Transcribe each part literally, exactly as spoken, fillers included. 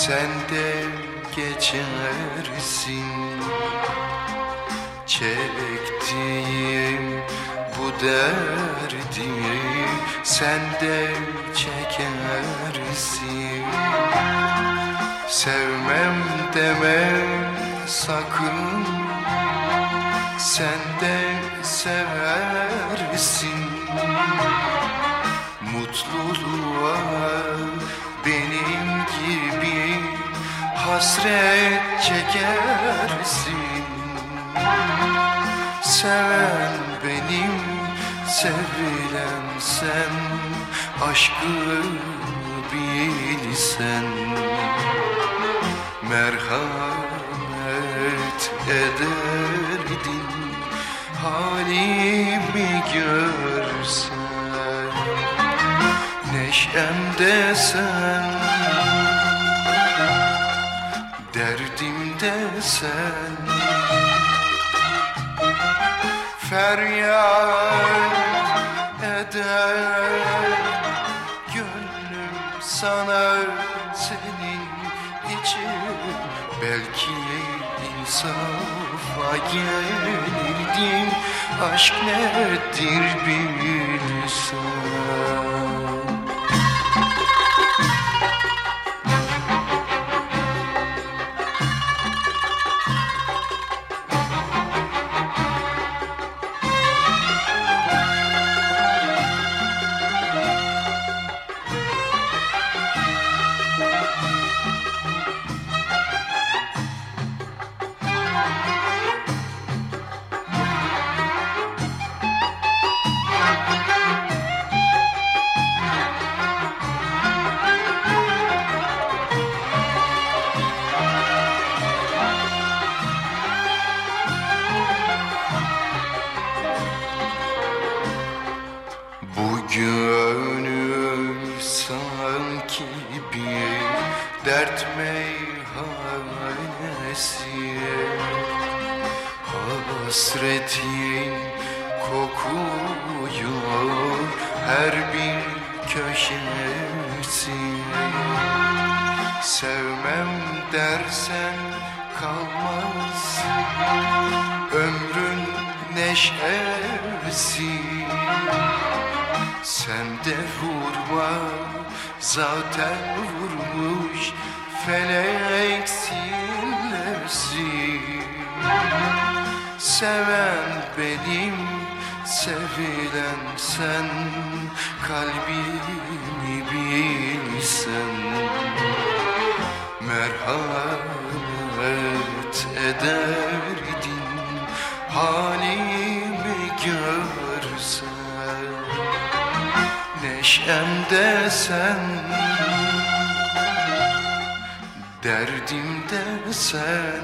Sen de geçersin çektiğim bu derdi, sen de çekersin. Sevmem demem sakın, sen de seversin. Mutluluğa benim gibi hasret çekersin. Seven benim, sevilen sen, aşkı bilsen. Merhamet ederdin, halimi görsen. Neşemde sen, derdimde sen. Feryat eder gönlüm sana, senin için. Belki insafa gelirdim, aşk nedir bilsen. Bu gönül sanki bir dert meyhanesi, hasretin kokuyor her bir köşesi. Sevmem dersen kalmaz ömrün neşesi. Sen de vurma, zaten vurmuş felek sillesi. Seven benim, sevilen sen, kalbimi bilsen. Merhamet ederdin, halimi görsen. Neşemde sen, derdimde sen.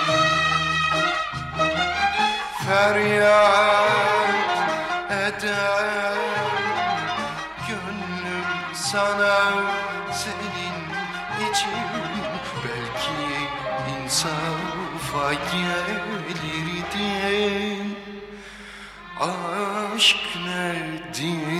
Feryat eder gönlüm sana, senin için. Belki insafa gelirdin, aşk nedir